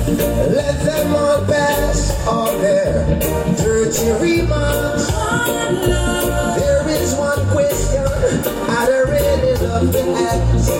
Let them all pass all their dirty remarks. There is one question I'd really love to ask.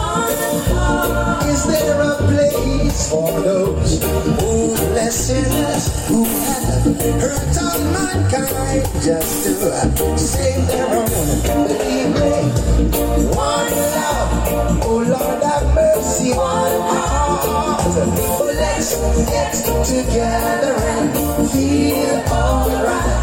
Is there a place for those hopeless sinners who have hurt all mankind just to save their own? Believe me, one love, oh Lord have mercy, one heart. Oh, let's get together and feel alright.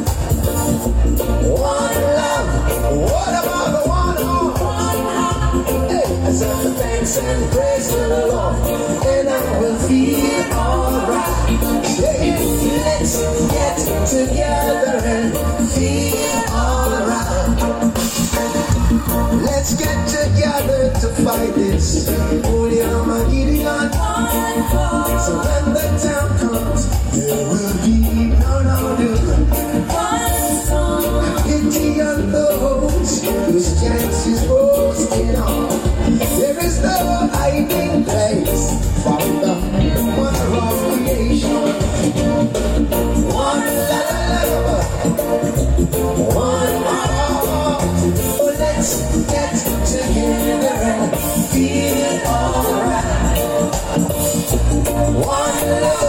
One love, what about the one heart? Hey, I said the thanks and praise to the Lord, and I will feel alright. Hey, let's get together and feel alright. Let's get together to fight this holy Armageddon. So when the time comes, there will be no doom. Pity on those whose chances roasting on. There is no hiding place from the mother of creation. One love, one heart. Oh, let's get together and feel alright. One love.